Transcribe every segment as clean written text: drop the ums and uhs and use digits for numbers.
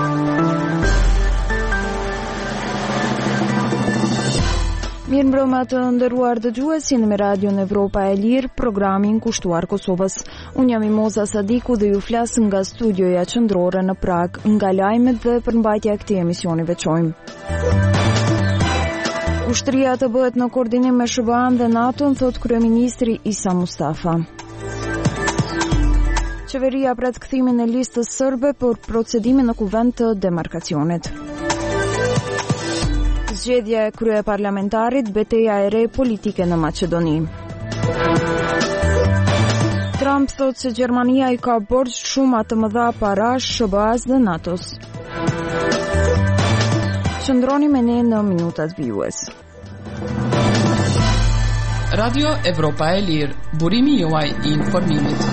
Mirëmbrëma të nderuar dëgjues, jeni me Radion Evropa e Lirë, programin kushtuar Kosovës. Unë jam Imoza Sadiku dhe ju flas nga studioja qendrore në Prag, nga lajmet dhe përmbajtja e këtij emisioni veçojmë. Ushtria të bëhet në koordinim me SBA-n dhe NATO-n, thot kryeministri Isa Mustafa. Qeveria pret kthimin e listës serbe për procedimin në kuvend të demarkacionit. Zgjedhja e kryeparlamentarit, betejë e re politike në Maqedoni. Trump thot se Gjermania i ka borxh shumë të mëdha parash SBA-s dhe NATO-s. Qëndroni me ne në minutat vijues. Radio Evropa e Lirë, burimi juaj i informimit.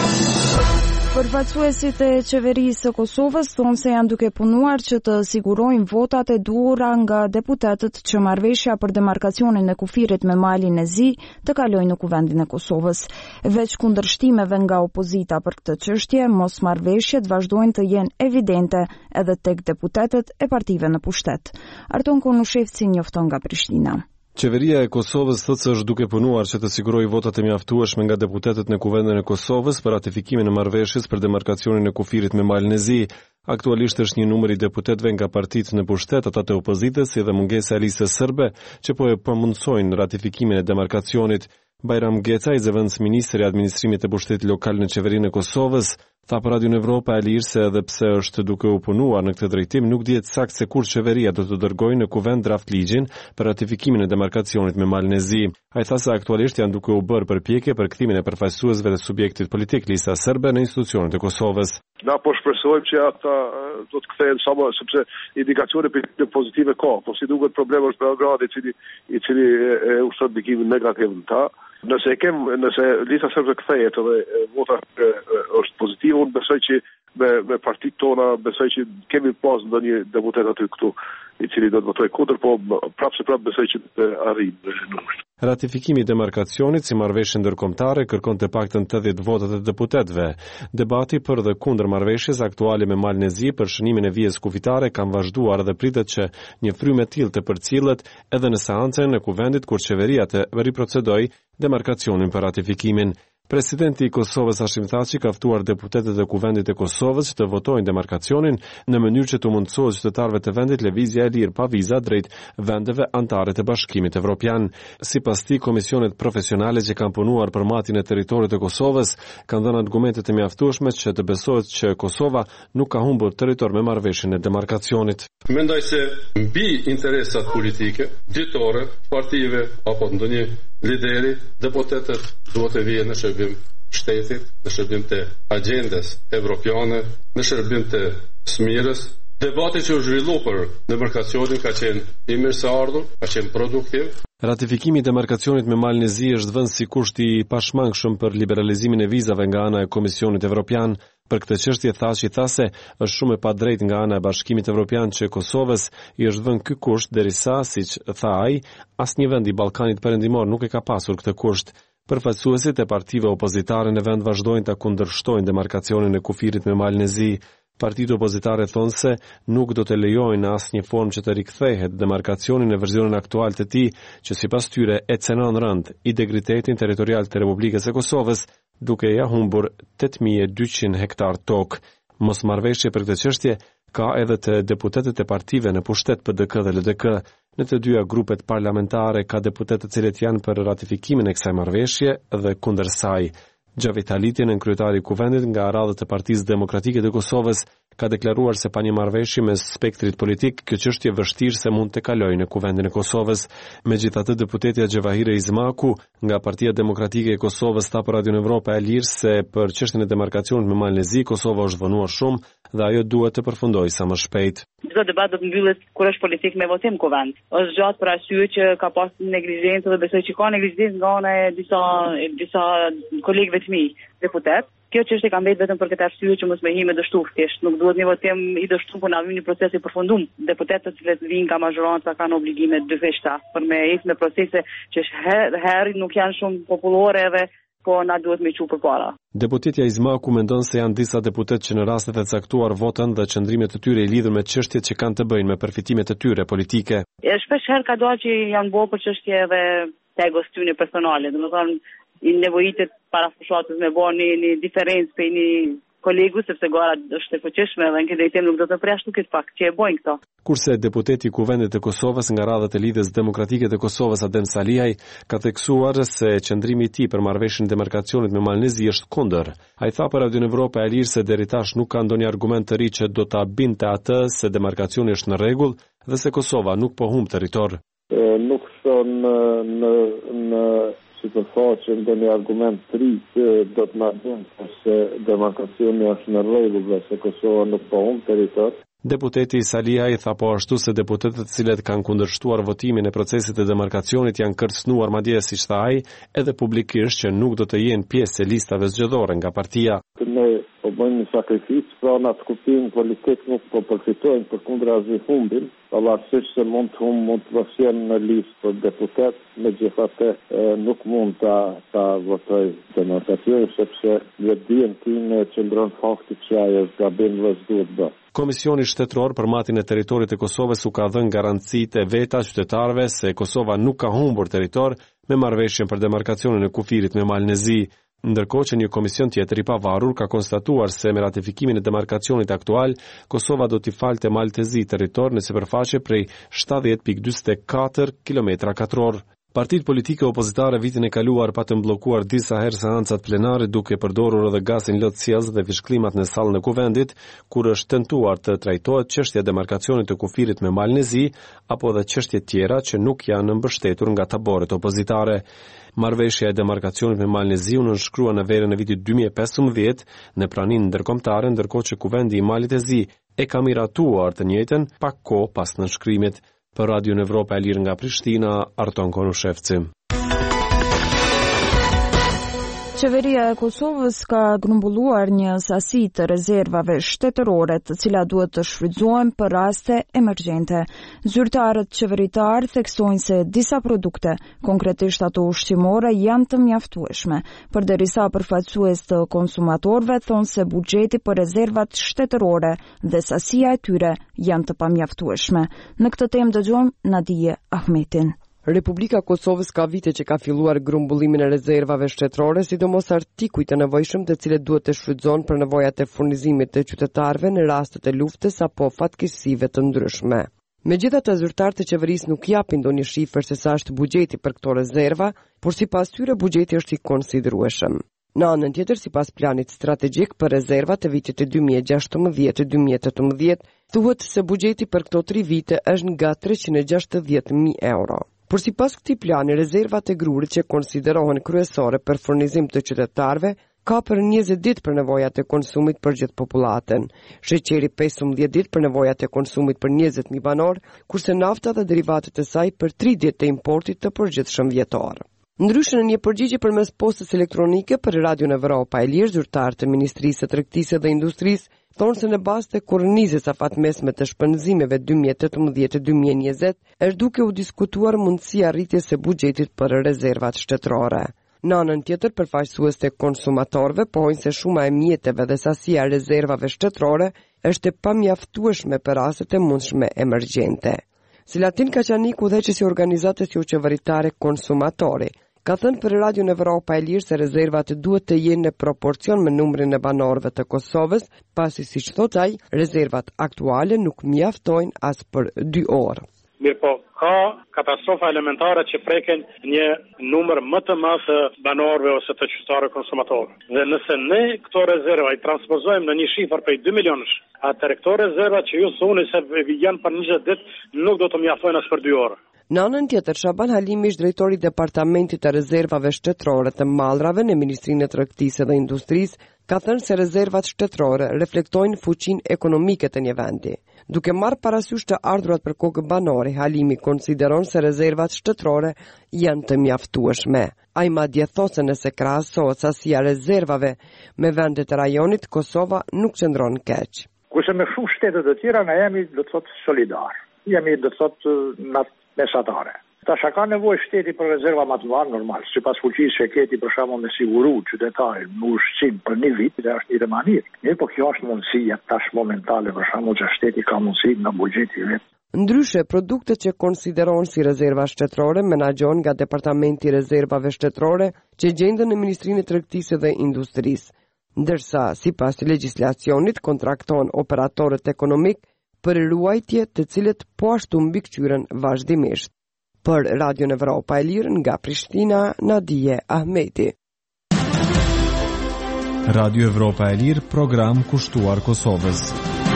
Përfaqësuesit e qeverisë së Kosovës thonë se janë duke punuar që të sigurojnë votat e duhura nga deputetët që marrëveshja për demarkacionin e kufirit me malin e Zi të kalojnë në kuvendin e Kosovës. Veç kundërshtimeve nga opozita për këtë çështje, mosmarrëveshjet vazhdojnë të jenë evidente edhe tek deputetët e partive në pushtet. Arton Konushevci njofton nga Prishtina. Qeveria e Kosovës thotë se është duke punuar që të sigurojë votat e mjaftueshme nga deputetët në Kuvendin e Kosovës për ratifikimin e marrëveshjes për demarkacionin e kufirit me malin e Zi. Aktualisht është një numër i deputetëve nga partitë në pushtet, ata të opozitës, si dhe mungesa e listës serbe që po e përmundsojnë ratifikimin e demarkacionit. Bajram Gecaj, zëvendës ministri i administrimit të pushtetit lokal në qeverinë e Kosovës, tha për Radion Evropa e Lirë se edhe pse është duke u punuar në këtë drejtim, nuk dihet saktë se kur qeveria do të dërgojë në kuvend draft ligjin për ratifikimin e demarkacionit me malin e Zi. Ai tha se aktualisht janë duke u bërë përpjekje për kthimin e përfaqësuesve të subjektit politik lista serbe në institucionet e Kosovës. Na po shpresojmë që ata do të kthehen sa më, sepse indikacione pozitive ka, po si duket problemi është Beogradi i cili ushton ndikimin negativ në ta. Nëse lista serbe kthehet dhe vota është pozitive, unë besoj që me partitë tona besoj që kemi pas ndonjë deputet aty këtu i cili do të votojë kundër, po prapë besoj që të arrijmë numrin. Ratifikimi i demarkacionit si marrëveshje ndërkombëtare kërkon të paktën 80 votat e deputetëve. Debati për dhe kundër marrëveshjes aktuale me malin e Zi për shënimin e vijës kufitare kanë vazhduar dhe pritet që një frymë e tillë të përcjellet edhe në seancën e kuvendit kur qeveria të riprocedojë demarkacionin për ratifikimin. Presidenti i Kosovës Hashim Thaçi ka ftuar deputetët e kuvendit e Kosovës që të votojnë demarkacionin në mënyrë që të mundësohet qytetarëve të vendit lëvizja e lirë pa viza drejt vendeve anëtare të Bashkimit Evropian. Sipas tij, komisionet profesionale që kanë punuar për matjen e territorit të Kosovës kanë dhënë argumente të mjaftueshme që të besohet që Kosova nuk ka humbur territor me marrëveshjen e demarkacionit. Mendoj se mbi interesat politike, ditore, partive apo ndonjë lideri, deputetët duhet të vijnë në shërbim shtetit, në shërbim të agjendës evropiane, në shërbim të smirës. Debati që u zhvillu për demarkacionin ka qenë i mirëseardhur, ka qenë produktiv. Ratifikimi i demarkacionit me malin e Zi është vënë si kusht i pashmangshëm për liberalizimin e vizave nga ana e Komisionit Evropian. Për këtë çështje Thaçi tha se është shumë e padrejtë nga ana e Bashkimit Evropian që Kosovës i është vënë ky kusht derisa, siç tha ai, asnjë vend i Ballkanit Perëndimor nuk e ka pasur këtë kusht. Përfaqësuesit e partive opozitare në vend vazhdojnë ta kundërshtojnë demarkacionin e kufirit me malin e Zi. Partitë opozitare thonë se nuk do të lejojnë në asnjë formë që të rikthehet demarkacioni në versionin aktual të tij, që sipas tyre e cenon rënd integritetin territorial të Republikës së Kosovës, duke ja humbur 8200 hektar tokë. Mosmarrëveshje për këtë çështje ka edhe të deputetët e partive në pushtet PDK dhe LDK. Në të dyja grupet parlamentare ka deputetë të cilët janë për ratifikimin e kësaj marrëveshje dhe kundër saj. Xhavit Haliti, në kryetari i kuvendit nga radhët e Partisë Demokratike të Kosovës, ka deklaruar se pa një marrëveshje mes spektrit politik, kjo çështje vështirë se mund të kalojë në kuvendin e Kosovës. Megjithatë, deputetja Xhavahire Izmaku nga Partia Demokratike e Kosovës tha për Radion Evropa e Lirë se për çështjen e demarkacionit me malin e Zi, Kosova është vonuar shumë dhe ajo duhet të përfundojë sa më shpejt. Çdo debat do të mbyllet kur është politik me votim kuvend. Është gjatë për arsye që ka pas neglizhencë dhe besoj që ka neglizhencë nga ana e disa kolegëve të mi deputet. Kjo çështje ka mbetë vetëm për këtë arsye që mos me hime dështuar thjesht, nuk duhet një votim i dështuar por na vjen një proces i përfunduar. Deputetët që vinë nga mazhoranca kanë obligime dyfishta për me ecë me procese që herë nuk janë shumë popullore edhe po na duhet me çu përpara. Deputetja Izmaku mendon se janë disa deputet që në rastet e caktuar votën dhe qëndrimet e tyre i lidhur me çështjet që kanë të bëjnë me përfitimet e tyre politike. Shpesh herë ka dalë që janë bërë për çështje edhe të egos tyne personale, domethënë i nevojitet para fushatës me bërë një diferencë për një kolegu, sepse gara është e fuqishme dhe në këtë drejtim nuk do të përjashtu këtë fakt që e bojnë këto. Kurse deputeti i Kuvendit të Kosovës nga radhët e Lidhjes Demokratike të Kosovës Adem Saliaj ka theksuar se qëndrimi i tij për marrëveshjen e demarkacionit me Malnezi është kundër. Ai tha për Radio Evropa e Lirë se deri tash nuk ka ndonjë argument të ri që do ta binte atë se demarkacioni është në rregull dhe se Kosova nuk po humb territor. Nuk shton në sipërfaqe ndonjë argument të ri që do të na binte se demarkacioni është në rregull dhe se Kosova nuk po humb territor. Deputeti Saliaj tha po ashtu se deputetët të cilët kanë kundërshtuar votimin e procesit të demarkacionit janë kërcënuar madje siç tha ai edhe publikisht që nuk do të jenë pjesë e listave zgjedhore nga partia. Ne po bëjmë një sakrificë, pra në atë kuptim politik nuk po përfitojnë përkundër asnjë humbin, pavarësisht se mund të vështirë në listë për deputet, megjithatë nuk mund ta votoj demarkacionin sepse vetdijen time qëndron fakti që ai është gabim dhe s'duhet bërë. Komisioni shtetëror për matin e territorit të Kosovës u ka dhënë garancitë e veta qytetarëve se Kosova nuk ka humbur territor me marrëveshjen për demarkacionin e kufirit me Malnezi. Ndërkohë që një komision tjetër i pavarur ka konstatuar se me ratifikimin e demarkacionit aktual, Kosova do t'i falte Maltezi territor në sipërfaqe prej 70.44 km2. Partitë politike opozitare vitin e kaluar patën bllokuar disa herë seancat plenare duke përdorur edhe gazin lotësies dhe vishklimat në sallën e Kuvendit, kur është tentuar të trajtohet çështja e demarkacionit të kufirit me Malnezi apo edhe çështje tjera që nuk janë mbështetur nga taboret opozitare. Marrëveshja e demarkacionit me Malnezi u nënshkrua në verën e vitit 2015 në praninë ndërkombëtare, ndërkohë që Kuvendi i Maltezi e ka miratuar të njëjtën pak kohë pas nënshkrimit. Për Radio Evropa e Lirë nga Prishtina, Arton Konushevci. Qeveria e Kosovës ka grumbulluar një sasi të rezervave shtetërore të cilat duhet të shfrytëzohen për raste emergjente. Zyrtarët qeveritar theksojnë se disa produkte, konkretisht ato ushqimore, janë të mjaftueshme, përderisa përfaqësues të konsumatorëve thonë se buxheti për rezervat shtetërore dhe sasia e tyre janë të pamjaftueshme. Në këtë temë dëgjojmë Nadije Ahmetin. Republika Kosovës ka vite që ka filluar grumbullimin e rezervave shtetërore, sidomos artikujt të nevojshëm të cilët duhet të shfrytëzohen për nevojat e furnizimit të qytetarëve në rastet e luftës apo fatkeqësive të ndryshme. Megjithatë, zyrtarët e qeverisë nuk japin ndonjë shifër se sa është buxheti për këto rezerva, por sipas tyre buxheti është i konsiderueshëm. Në anën tjetër, sipas planit strategjik për rezervat e vitit 2016-2018, thuhet se buxheti për këto 3 vite është nga 360.000 euro. Por sipas këtij plani, rezervat e grurit që konsiderohen kryesore për furnizim të qytetarëve ka për 20 ditë për nevojat e konsumit për gjithë popullatën, sheqeri 15 ditë për nevojat e konsumit për 20.000 banor, kurse nafta dhe derivatet e saj për 3 ditë të importit të përgjithshëm vjetor. Ndryshe në një përgjigje përmes postës elektronike për Radio Evropa e Lirë, zyrtarët e Ministrisë së Tregtisë dhe Industrisë thonë se në bazë të kornizës afatmesme të shpenzimeve 2018-2020 është duke u diskutuar mundësia rritjes së buxhetit për rezervat shtetërore. Në anën tjetër, përfaqësues të konsumatorëve pohojnë se shuma e mjeteve dhe sasia e rezervave shtetërore është e pamjaftueshme për rastet e mundshme emergjente. Selatin Kaçaniku, udhëheqësi i organizatës qeveritare Konsumatori, ka thënë për Radio Evropa e Lirë se rezervat duhet të jenë në proporcion me numrin e banorëve të Kosovës, pasi siç thotë ai, rezervat aktuale nuk mjaftojnë as për 2 orë. Mirë po, ka katastrofa elementare që preken një numër më të madh të banorëve ose të qytetarëve konsumatorë. Dhe nëse ne këto rezerva i transpozojmë në një shifër prej 2 milionësh, atëherë këto rezerva që ju thoni se janë për 20 ditë nuk do të mjaftojnë as për 2 orë. Në anën tjetër, Shaban Halimi, ish drejtori i Departamentit të Rezervave Shtetërore të Mallrave në Ministrinë e Tregtisë dhe Industrisë, ka thënë se rezervat shtetërore reflektojnë fuqinë ekonomike të një vendi. Duke marrë parasysh të ardhurat për kokë banore, Halimi konsideron se rezervat shtetërore janë të mjaftueshme. Ai madje thotë se nëse krahasohet sasia rezervave me vendet e rajonit, Kosova nuk qëndron keq. Kurse me shumë shtete të tjera, ne jemi do të thotë solidar. Jemi do të thotë mesatare. Tash ka nevojë shteti për rezerva më të mëdha normal, sipas fuqisë që keti për shembull me siguru qytetarin në ushqim për një vit, dhe është një manirë. Mirë, po kjo është mundësia tash momentale për shembull që shteti ka mundësi nga buxheti i vet. Ndryshe, produktet që konsiderohen si rezerva shtetërore menaxhohen nga Departamenti i Rezervave Shtetërore që gjenden në Ministrinë e Tregtisë dhe Industrisë, ndërsa sipas legjislacionit kontrakton operatorët ekonomik për ruajtje të cilët po ashtu mbikëqyren vazhdimisht. Për Radio Evropa e Lirë nga Prishtina, Nadije Ahmeti. Radio Evropa e Lirë, program kushtuar Kosovës.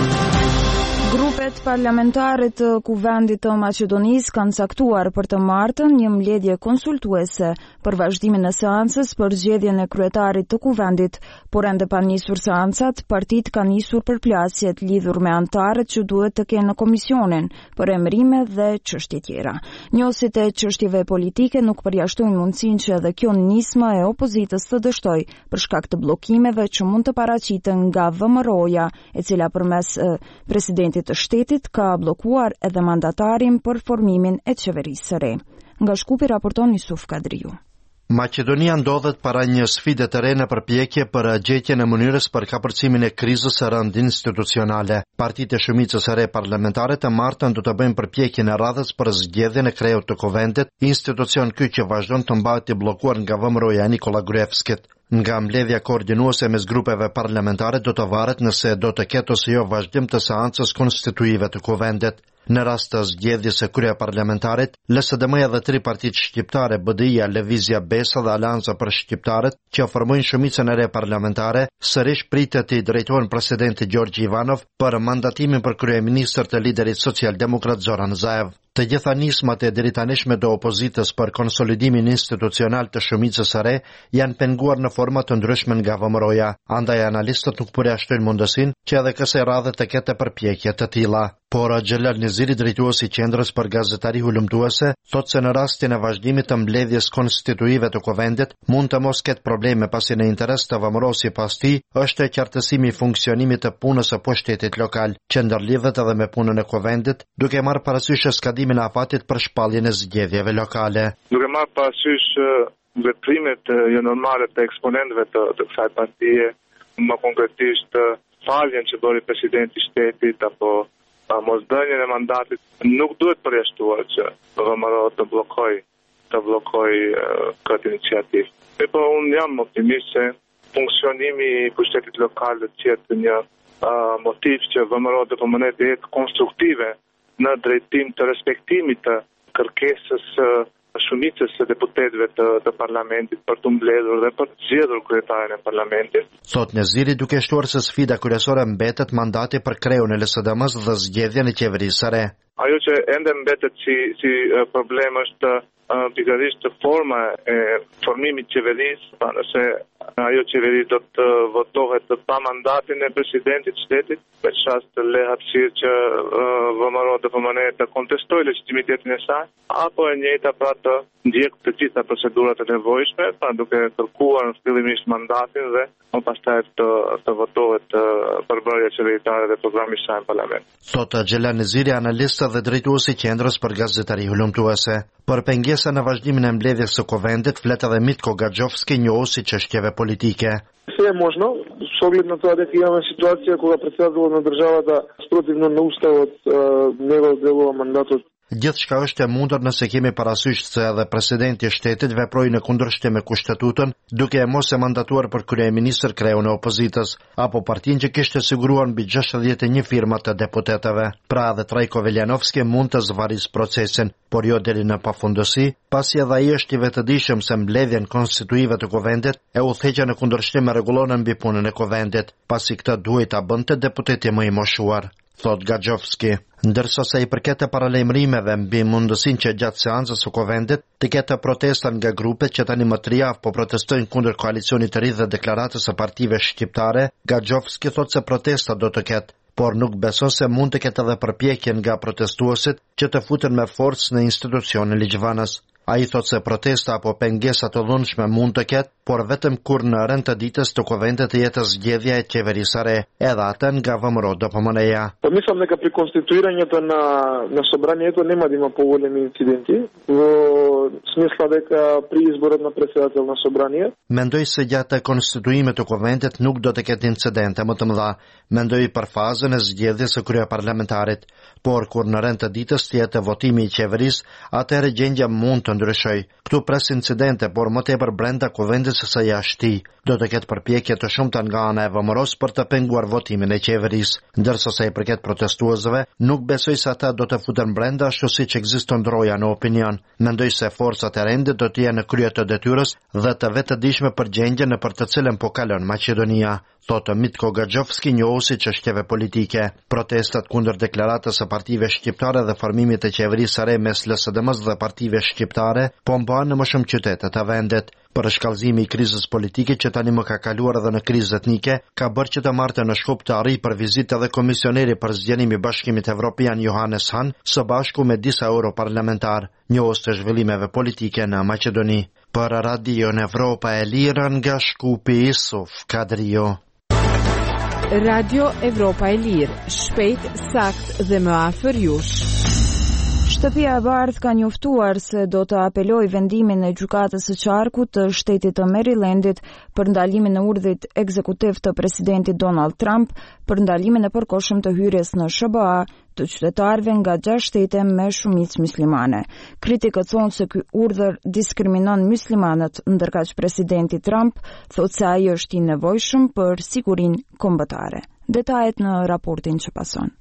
Grupet parlamentare të Kuvendit të Maqedonisë kanë caktuar për të martën një mbledhje konsultuese për vazhdimin e seancës për zgjedhjen e kryetarit të Kuvendit, por ende pa nisur seancat, partitë kanë nisur përplasjet lidhur me anëtarët që duhet të kenë në komisionin për emërime dhe çështje tjera. Njohësit e çështjeve politike nuk përjashtojnë mundësinë që edhe kjo nismë e opozitës të dështojë për shkak të bllokimeve që mund të paraqiten nga VMRO-ja, e cila përmes presidentit të shtetit ka blokuar edhe mandatarin për formimin e qeverisë së re. Nga Shkupi raporton Yusuf Kadriu. Maqedonia ndodhet para një sfide të re në përpjekje për gjetjen e mënyrës për kapërcimin e krizës së rënd institucionale. Partitë e shumicës së re parlamentare të martën do të bëjnë përpjekjen e radhës për zgjedhjen e kreut të Kuvendit, institucion ky që vazhdon të mbahet i bllokuar nga VMRO-ja Nikola Gruevskit. Nga mbledhja koordinuese mes grupeve parlamentare do të varet nëse do të ketë ose jo vazhdim të seancës konstituive të Kuvendit. Në rast të zgjedhjes së kryeparlamentarit, LSDM-ja dhe 3 partitë shqiptare, BDI-ja, Lëvizja Besa dhe Alanca për Shqiptarët, që formojnë shumicën e re parlamentare, sërish pritet të drejtohen presidenti Gjorgji Ivanov për mandatimin për kryeministër të liderit socialdemokrat Zoran Zaev. Të gjitha nismat e deritanishme të opozitës për konsolidimin institucional të shumicës së re janë penguar në forma të ndryshme nga VMRO-ja. Andaj analistët nuk përjashtojnë mundësinë që edhe kësaj radhe të ketë përpjekje të tilla. Por Xhelal Niziri, drejtuesi i Qendrës për Gazetari Hulumtuese, thotë se në rastin e vazhdimit të mbledhjes konstituive të Kuvendit mund të mos ketë probleme pasi në interes të VMRO-s sipas tij është qartësimi i funksionimit të punës së pushtetit lokal, që ndërlidhet edhe me punën e Kuvendit, duke marrë parasysh skadimin e afatit për shpalljen e zgjedhjeve lokale. Duke marrë parasysh veprimet jo normale të eksponentëve të kësaj partie, më konkretisht faljen që bëri presidenti i shtetit apo mosdhënien e mandatit, nuk duhet përjashtuar që VMRO të bllokoj këtë iniciativë. Po unë jam optimist se funksionimi i pushtetit lokal do të jetë një motiv që VMRO të përmënet të jetë konstruktive në drejtim të respektimit të kërkesës shumicës së deputetëve të parlamentit për të mbledhur dhe për të zgjedhur kryetarin e parlamentit. Thot Neziri, duke shtuar se sfida kryesore mbetet mandati për kreun e LSDM-s dhe zgjedhjen e qeverisë së re. Ajo që ende mbetet si problem është pikërisht forma e formimit qeverisë, pa nëse ajo qeveri do të votohet pa mandatin e presidentit shtetit, me çast të le hapësirë që VMRO të përmënet të kontestojë legitimitetin e saj, apo e njëjta pra të ndjek të gjitha procedurat e nevojshme, pra duke kërkuar në fillimisht mandatin dhe më pastaj të votohet përbërja qeveritare dhe programi i saj në parlament. Thotë Xhelal Niziri, analist dhe drejtuesi i Qendrës për Gazetari Hulumtuese. Për pengesën në vazhdimin e mbledhjes së Kuvendit flet edhe Mitko Gaxhovski, njohuesi çështjeve politike. Sve je možno, s ogled na to da imamo situacija koga predstavljamo država da protivno na ustav od njegovog delova mandatut. Gjithçka është e mundur nëse kemi parasysh se edhe presidenti i shtetit veproi në kundërshtim me Kushtetutën, duke e mos e mandatuar për kryeministër kreun e opozitës, apo partinë që kishte siguruar mbi 61 firma të deputetëve. Pra edhe Trajko Veljanovski mund të zvarrisë procesin, por jo deri në pafundësi, pasi edhe ai është i vetëdijshëm se mbledhjen konstituive të Kuvendit e udhëheqja në kundërshtim me rregullon mbi punën e Kuvendit, pasi këtë duhet ta bënte deputeti më i moshuar, thot Gaxhovski. Ndërsa sa i përket paralajmërimeve mbi mundësinë që gjatë seancës së Kuvendit të ketë protesta nga grupet që tani më 3 javë po protestojnë kundër koalicionit të ri dhe deklaratës së partive shqiptare, Gaxhovski thotë se protesta do të ketë, por nuk beson se mund të ketë edhe përpjekje nga protestuesit që të futen me forcë në institucionin ligjvënës. Ai thotë se protesta apo pengesa të dhunshme mund të ketë, por vetëm kur në rënd të ditës të kuvendet të jetës zgjedhja e qeverisare edhe atë nga vëmëro do pëmëneja. Mislim дека при конституирањето на собранието нема да има поголеми инциденти, во смисла дека при изборот на председател на собрание. Mendoj se gjatë konstituimit të kuvendet nuk do të ketë incidente më të mëdha. Mendoj për fazën e zgjedhjes së kryeparlamentarit, por kur në rënd të ditës të jetë votimi i qeverisë, atëherë gjendja mund të ndryshojë. Këtu pres incidente, por më tepër brenda kuvendit se sa jashtë. Do të ketë përpjekje të shumta nga ana e vëmëros për të penguar votimin e qeverisë, ndërsa sa i përket protestuesve, nuk besoj se ata do të futen brenda ashtu siç ekziston ndroja në opinion. Mendoj se forcat e rendit do të jenë në krye të detyrës dhe të vetëdijshme për gjendjen nëpër të cilën po kalon Maqedonia, thotë Mitko Gaxhovski, njohuesi çështjeve politike. Protestat kundër deklaratës së partive shqiptare dhe formimit të qeverisë së re mes LSDM-s dhe partive shqiptare po mbahen në më shumë qytete të vendit. Për shkallëzimi i krizës politike që tani më ka kaluar edhe në krizë etnike, ka bërë që të martën në Shkup të arrijë për vizitë edhe komisioneri për zgjerim i Bashkimit Evropian Johannes Hahn, së bashku me disa europarlamentar, njohës të zhvillimeve politike në Maqedoni. Për Radio Evropa e Lirë nga Shkupi Isuf Kadrio. Radio Evropa e Lirë, shpejt, sakt dhe më afër jush. Shtëpia e Bardhë ka njoftuar se do të apelojë vendimin e gjykatës së qarkut të shtetit të Marylandit për ndalimin e urdhrit ekzekutiv të presidentit Donald Trump për ndalimin e përkohshëm të hyrjes në SBA të qytetarëve nga 6 shtete me shumicë muslimane. Kritikët thonë se ky urdhër diskriminon muslimanët, ndërkaq presidenti Trump thotë se ai është i nevojshëm për sigurinë kombëtare. Detajet në raportin që pason.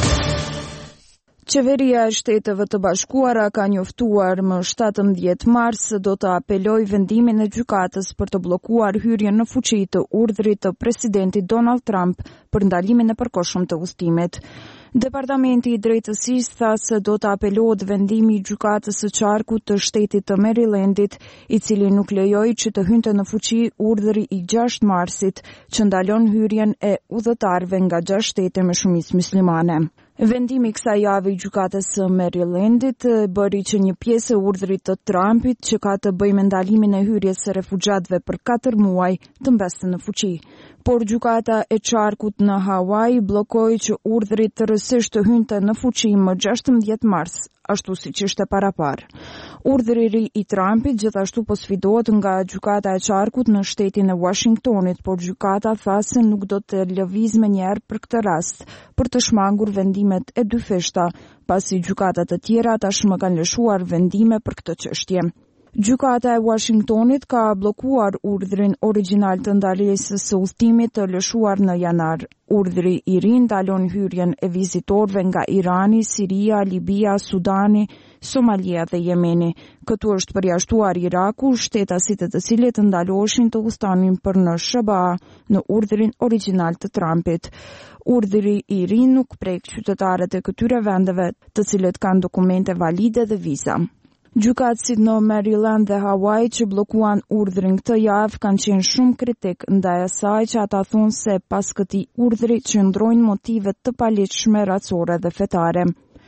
Qeveria e Shteteve të Bashkuara ka njoftuar më 17 mars se do të apelojë vendimin e gjykatës për të bllokuar hyrjen në fuqi të urdhrit të presidentit Donald Trump për ndalimin e përkohshëm të udhëtimit. Departamenti i Drejtësisë tha se do të apelohet vendimi i gjykatës së qarkut të shtetit të Marylandit, i cili nuk lejoi që të hynte në fuqi urdhri i 6 marsit që ndalon hyrjen e udhëtarëve nga 6 shtete me shumicë muslimane. Vendimi i kësaj jave i gjykatës së Marylandit bëri që një pjesë e urdhrit të Trumpit që ka të bëjë me ndalimin e hyrjes së refugjatëve për 4 muaj të mbeste në fuqi. Por gjykata e qarkut në Hawaii bllokoi që urdhri tërësisht të hynte në fuqi më 16 mars, ashtu siç ishte parapar. Urdhri i ri i Trumpit gjithashtu po sfidohet nga gjykata e qarkut në shtetin e Washingtonit, por gjykata tha se nuk do të lëviz menjëherë për këtë rast për të shmangur vendimet e dy feshta, pasi gjykatat e tjera tashmë kanë lëshuar vendime për këtë çështje. Gjykata e Washingtonit ka bllokuar urdhrin origjinal të ndalesës së udhëtimit të lëshuar në janar. Urdhri i ri ndalon hyrjen e vizitorëve nga Irani, Siria, Libia, Sudani, Somalia dhe Jemeni. Këtu është përjashtuar Iraku, shtetasit e të cilit ndaloheshin të udhëtonin për në SBA në urdhrin origjinal të Trumpit. Urdhri i ri nuk prek qytetarët e këtyre vendeve, të cilët kanë dokumente valide dhe viza. Gjykatësit në Maryland dhe Hawaii që bllokuan urdhrin këtë javë kanë qenë shumë kritik ndaj asaj që ata thonë se pas këtij urdhri qëndrojnë motive të paligjshme racore dhe fetare.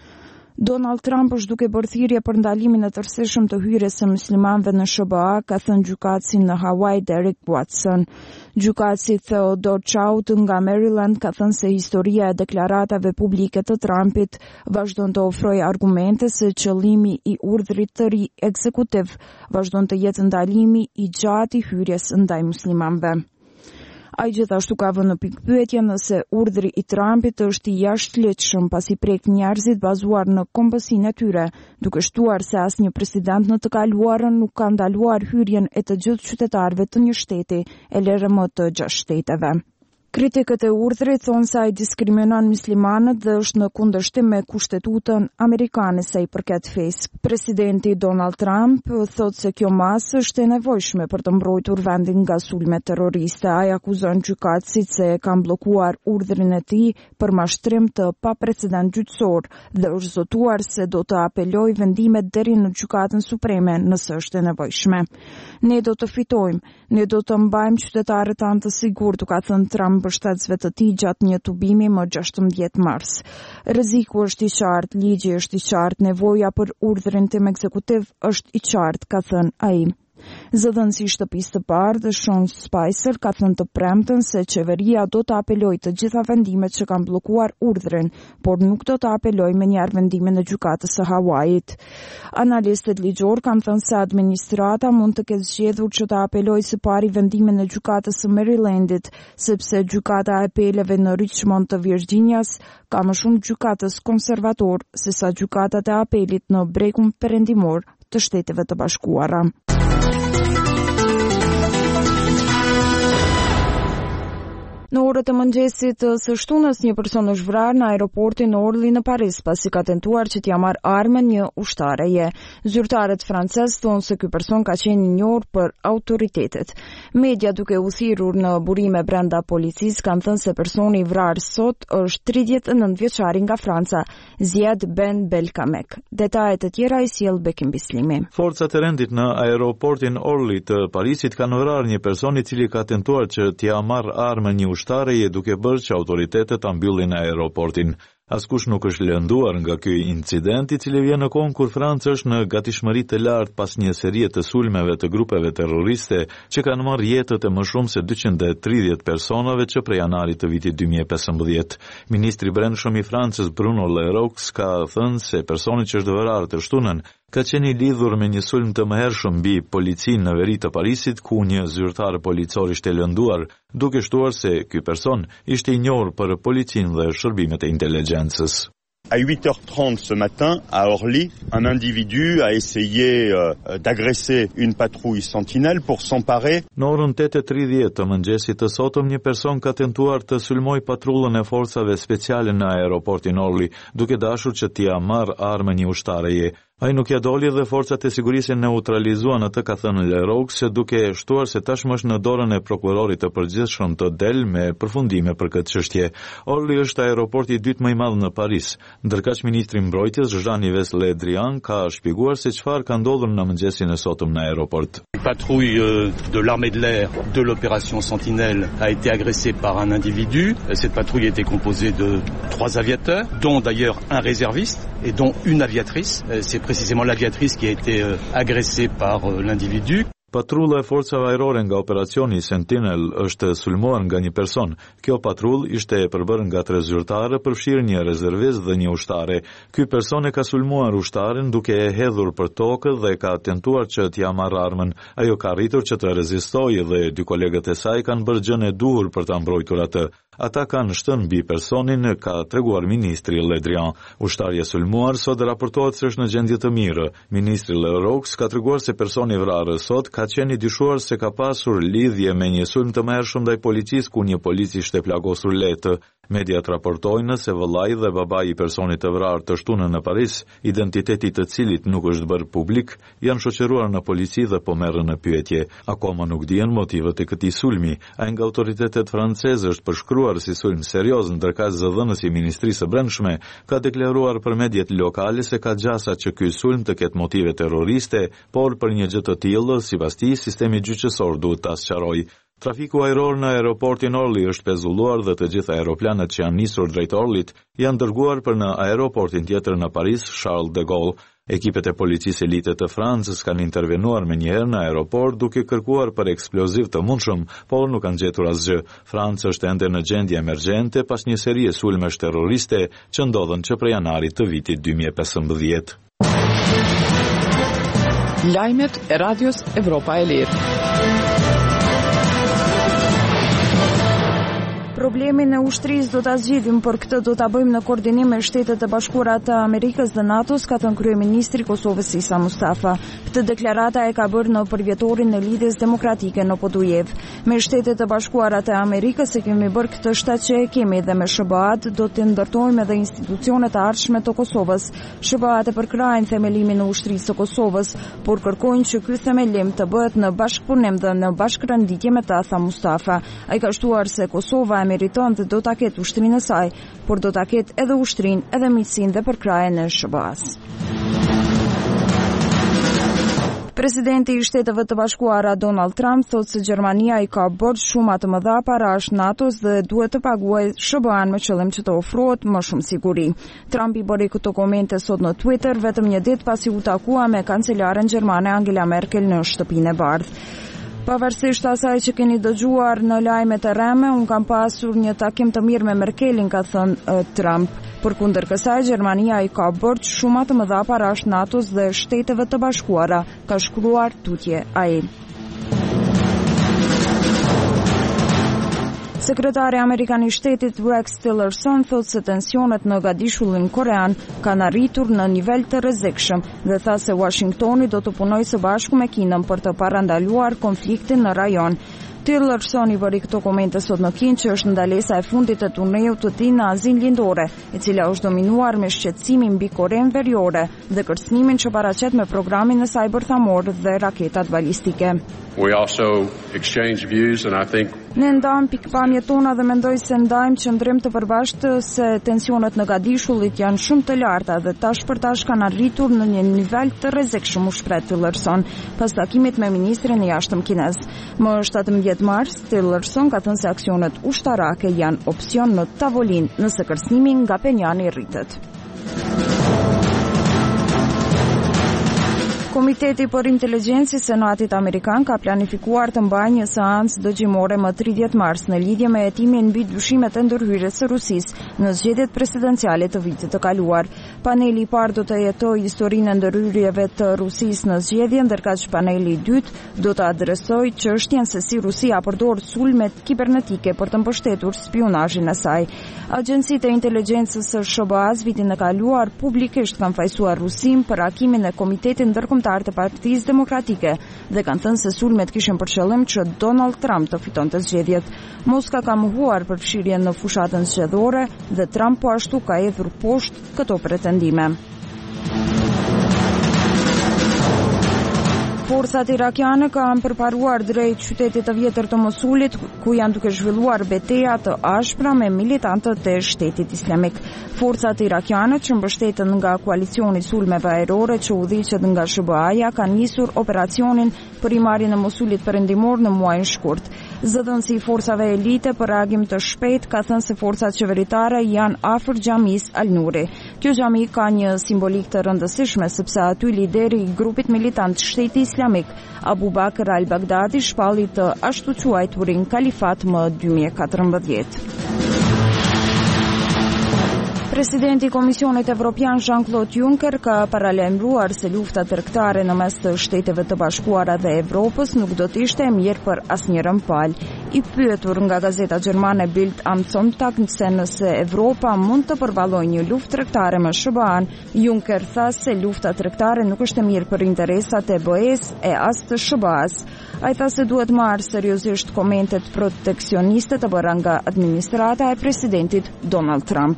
Donald Trump është duke bërë thirrje për ndalimin e tërësishëm të hyrjes së muslimanëve në SBA, ka thënë gjykatësi në Hawaii Derek Watson. Gjykatësi Theodore Chout nga Maryland ka thënë se historia e deklaratave publike të Trumpit vazhdon të ofrojë argumente se qëllimi i urdhrit të ri ekzekutiv vazhdon të jetë ndalimi i gjatë i hyrjes ndaj muslimanëve. Ai gjithashtu ka vënë në pikpyetje nëse urdhri i Trumpit është i jashtëligjshëm pasi prek njerëzit bazuar në kombësinë e tyre, duke shtuar se asnjë president në të kaluarën nuk ka ndaluar hyrjen e të gjithë qytetarëve të një shteti e LRM të 6 shteteve. Kritikët e urdhrit thonë se ai diskriminon muslimanët dhe është në kundërshtim me kushtetutën amerikane sa i përket fesë. Presidenti Donald Trump thotë se kjo masë është e nevojshme për të mbrojtur vendin nga sulme terroriste. Ai akuzon gjykatësit se kanë bllokuar urdhrin e tij për mashtrim të paprecedent gjyqësor dhe është zotuar se do të apelojë vendimet deri në gjykatën supreme nëse është e nevojshme. Ne do të fitojmë, ne do të mbajmë qytetarët tanë të sigurt, ka thënë Trump mbështetësve të tij gjatë një tubimi më 16 mars. Rreziku është i qartë, ligji është i qartë, nevoja për urdhrin tim ekzekutiv është i qartë, ka thënë ai. Zëdhënësi i shtëpisë të bardhë Sean Spicer ka thënë të premten se qeveria do të apelojë të gjitha vendimet që kanë bllokuar urdhrin, por nuk do të apelojë me njëherë vendimin e gjykatës së Hawaiit. Analistët ligjor kanë thënë se administrata mund të ketë zgjedhur që të apelojë së pari vendimin e gjykatës së Marylandit, sepse gjykata e apeleve në Richmond të Virginias ka më shumë gjykatës konservator se sa gjykatat e apelit në Brekun Perëndimor të Shteteve të Bashkuara. Në orët e mëngjesit së shtunës një person është vrarë në aeroportin Orly në Paris pasi ka tentuar që t'ia marrë armën një ushtareje. Zyrtarët francez thonë se ky person ka qenë i njohur për autoritetet. Media duke u thirrur në burime brenda policisë kanë thënë se personi i vrarë sot është 39 vjeçari nga Franca, Ziad Ben Belkamek. Detajet e tjera i sjell Bekim Bislimi. Forcat e rendit në aeroportin Orly të Parisit kanë vrarë një person i cili ka tentuar që t'ia marrë armën një ushtareje duke bërë që autoritetet ta mbyllin aeroportin. Askush nuk është lënduar nga ky incident, i cili vjen në kohën kur Franca është në gatishmëri të lartë pas një serie të sulmeve të grupeve terroriste që kanë marrë jetët e më shumë se 230 personave që prej janarit të vitit 2015. Ministri i Brendshëm i Francës Bruno Le Roux ka thënë se personi që është vrarë të shtunën ka qenë i lidhur me një sulm të mëhershëm mbi policinë në veri të Parisit, ku një zyrtar policor ishte lënduar, duke shtuar se ky person ishte i njohur për policinë dhe shërbimet e inteligjencës. À 8h30 ce matin, à Orly, un individu a essayé d'agresser une patrouille sentinelle pour s'emparer. Në orën 8:30 të mëngjesit të sotëm, një person ka tentuar të sulmojë patrullën e forcave speciale në aeroportin Orly, duke dashur që t'ia marrë armën një ushtareje. Ai nuk ja doli dhe forcat e sigurisë neutralizuan atë, ka thënë Le Roux, duke shtuar se tashmë është në dorën e prokurorit të përgjithshëm të del me përfundime për këtë çështje. Orly është aeroporti i dytë më i madh në Paris. Ndërkaq ministri i mbrojtjes Jean-Yves Le Drian ka shpjeguar se çfarë ka ndodhur në mëngjesin e sotëm në aeroport. Une patrouille de l'armée de l'air de l'opération Sentinelle a été agressée par un individu. Cette patrouille était composée de 3 aviateurs, dont d'ailleurs un réserviste et dont une aviatrice. C'est précisément l'aviatrice qui a été agressée par l'individu. Patrulla e forcave ajrore nga operacioni Sentinel është sulmuar nga një person. Kjo patrull ishte përbërë nga 3 zyrtarë, përfshirë një rezervist dhe një ushtare. Ky person e ka sulmuar ushtaren duke e hedhur për tokë dhe ka tentuar që t'ia marrë armën. Ajo ka arritur që të rezistojë dhe 2 kolegët e saj kanë bërë gjën e duhur për ta mbrojtur atë. Ata kanë shtënë mbi personin, ka treguar ministri Le Drian. Ushtarja sulmuar sot raportohet se është në gjendje të mirë. Ministri Le Roux ka treguar se personi vrarë sot ka qenë i dyshuar se ka pasur lidhje me një sulm të mëhershëm ndaj policisë, ku një polic ishte plagosur lehtë. Mediat raportojnë se vëllai dhe babai i personit të vrarë të shtunën në Paris, identiteti të cilit nuk është bërë publik, janë shoqëruar në polici dhe po merren në pyetje. Akoma nuk dihen motivet e këtij sulmi. Ai nga autoritetet franceze është përshkruar si sulm serioz, ndërkaq zëdhënësi i Ministrisë së Brendshme ka deklaruar për mediat lokale se ka gjasa që ky sulm të ketë motive terroriste, por për një gjë të tillë, sipas tij, sistemi gjyqësor duhet ta sqarojë. Trafiku ajror në aeroportin Orly është pezulluar dhe të gjitha aeroplanet që janë nisur drejt Orlyt janë dërguar për në aeroportin tjetër në Paris, Charles de Gaulle. Ekipet e policisë elite të Francës kanë intervenuar me njëherë në aeroport duke kërkuar për eksploziv të mundshëm, por nuk kanë gjetur asgjë. Franca është ende në gjendje emergjente pas një serie sulmesh terroriste që ndodhen që prej janarit të vitit 2015. Lajmet e Radios Evropa e Lirë. Problemin e ushtrisë do ta zgjidhim, por këtë do ta bëjmë në koordinim me Shtetet e Bashkuara të Amerikës dhe NATO-s, ka thënë kryeministri i Kosovës Isa Mustafa. Këtë deklarata e ka bërë në përvjetorin e lidhjes demokratike në Podujev. Me Shtetet e Bashkuara të Amerikës e kemi bërë këtë shtat që e kemi dhe me SBA-t do të ndërtojmë edhe institucionet e ardhshme të Kosovës. SBA-t e përkrajnë themelimin e ushtrisë së Kosovës, por kërkojnë që ky themelim të bëhet në bashkëpunim dhe në bashkërenditje me ta, tha Mustafa. Ai ka shtuar se Kosova meriton dhe do ta ketë ushtrinë e saj, por do ta ketë edhe ushtrinë edhe miqësinë dhe përkrajen e SBA-s. Presidenti i Shteteve të Bashkuara Donald Trump thotë se Gjermania i ka borxh shumë të mëdha parash NATO-s dhe duhet të paguajë SBA-n me qëllim që të ofrohet më shumë siguri. Trump i bëri këto komente sot në Twitter vetëm një ditë pasi u takua me kancelaren gjermane Angela Merkel në Shtëpinë e Bardhë. Pavarësisht asaj që keni dëgjuar në lajmet e rreme, unë kam pasur një takim të mirë me Merkelin, ka thënë Trump. Përkundër kësaj, Gjermania i ka borxh shumë të mëdha parash NATO-s dhe Shteteve të Bashkuara, ka shkruar tutje ai. Sekretari Amerikan i Shtetit Rex Tillerson thotë se tensionet në Gadishullin korean kanë arritur në nivel të rrezikshëm dhe tha se Washingtoni do të punojë së bashku me Kinën për të parandaluar konfliktin në rajon. Tillerson i bëri këto komente sot në Kinë, që është ndalesa e fundit të turneut të tij në Azinë Lindore, e cila është dominuar me shqetësimin mbi Korenë Veriore dhe kërcënimin që paraqet me programin e saj bërthamor dhe raketat balistike. We also exchange views and I think Ne ndajmë pikpamjet tona dhe mendoj se ndajmë qëndrim të përbashkët se tensionet në Gadishullit janë shumë të larta dhe tash për tash kanë arritur në një nivel të rrezikshëm, u shpreh Tillerson pas takimit me ministrin e jashtëm kinez. Më 17 mars, Tillerson ka thënë se aksionet ushtarake janë opsion në tavolinë nëse kërcënimi nga Penjani rritet. Komiteti për Inteligjencë i Senatit Amerikan ka planifikuar të mbajë një seancë dëgjimore më 30 mars në lidhje me hetimin mbi dyshimet e ndërhyrjes së Rusisë në zgjedhjet presidenciale të vitit të kaluar. Paneli i parë do të jetojë historinë e ndërhyrjeve të Rusisë në zgjedhje, ndërkaq paneli i dytë do të adresojë çështjen se si Rusia përdor sulmet kibernetike për të mbështetur spionazhin e saj. Agjencitë e inteligjencës së SBA-s vitin e kaluar publikisht kanë fajsuar Rusin për hakimin e Komitetit Ndërkombëtar të Partisë Demokratike dhe kanë thënë se sulmet kishin për qëllim që Donald Trump të fitonte zgjedhjet. Moska ka mohuar për fshirjen në fushatën zgjedhore dhe Trump po ashtu ka hedhur poshtë këto pretendime. Forcat irakiane kanë përparuar drejt qytetit të vjetër të Mosulit, ku janë duke zhvilluar betejë të ashpra me militantët e Shtetit Islamik. Forcat irakiane që mbështeten nga koalicioni i sulmeve ajrore që udhëhiqet nga SBA-ja kanë nisur operacionin për marrjen e Mosulit perëndimor në muajin shkurt. Zëdhënësi i forcave elite për reagim të shpejt ka thënë se forcat qeveritare janë afër xhamisë Al-Nuri. Kjo xhami ka një simbolik të rëndësishme sepse aty lideri i grupit militant Shteti Islamik, Abu Bakr al-Baghdadi, shpalli të ashtu quajturin kalifat më 2014. Presidenti i Komisionit Evropian Jean-Claude Juncker ka paralajmëruar se lufta tregtare në mes të Shteteve të Bashkuara dhe Evropës nuk do të ishte e mirë për asnjërin palë. I pyetur nga gazeta gjermane Bild am Sonntag se nëse Evropa mund të përballojë një luftë tregtare me SBA-n, Juncker tha se lufta tregtare nuk është e mirë për interesat e BE-s e as të SBA-s. Ai tha se duhet marrë seriozisht komentet proteksioniste të bëra nga administrata e presidentit Donald Trump.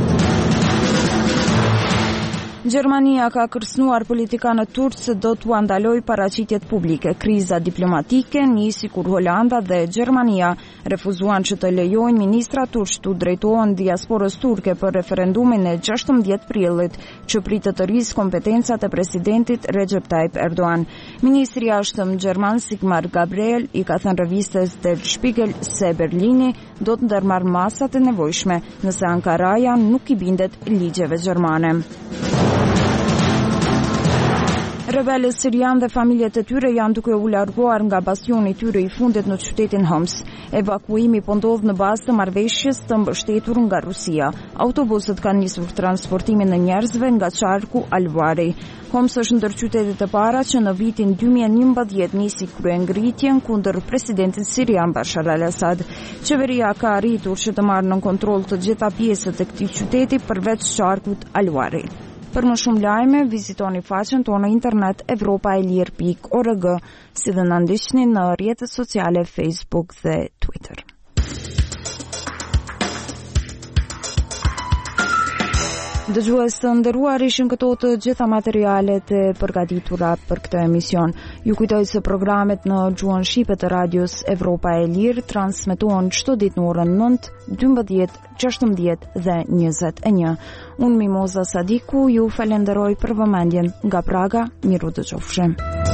Gjermania ka kërcënuar politikanët turq se do t'u ndalojë paraqitjet publike. Kriza diplomatike nisi kur Holanda dhe Gjermania refuzuan që të lejojnë ministrat turq t'u drejtohen diasporës turke për referendumin e 16 prillit, që pritet të rrisë kompetencat e presidentit Recep Tayyip Erdogan. Ministri i jashtëm gjerman Sigmar Gabriel i ka thënë revistes Der Spiegel se Berlini do të ndërmarrë masat e nevojshme nëse Ankaraja nuk i bindet ligjeve gjermane. Rebelët sirian dhe familjet e tyre janë duke u larguar nga bastioni i tyre i fundit në qytetin Homs. Evakuimi po ndodh në bazë të marrëveshjes të mbështetur nga Rusia. Autobusët kanë nisur transportimin e njerëzve nga qarku Al-Wari. Homs është ndër qytetet e para që në vitin 2011 nisi kryengritjen kundër presidentit sirian Bashar al-Assad. Qeveria ka arritur që të marrë në kontroll të gjitha pjesët e këtij qyteti përveç qarkut Al-Wari. Për më shumë lajme, vizitoni faqen tonë internet europaelir.org, si dhe na ndiqni në rrjetet sociale Facebook dhe Twitter. Dëgjues të nderuar, ishin këto të gjitha materialet e përgatitura për këtë emision. Ju kujtoj se programet në gjuhën shqipe të radios Evropa e Lirë transmetohen çdo ditë në orën 9, 12, 16 dhe 21. Unë Mimoza Sadiku ju falenderoj për vëmendjen nga Praga, miru dëgjofshim.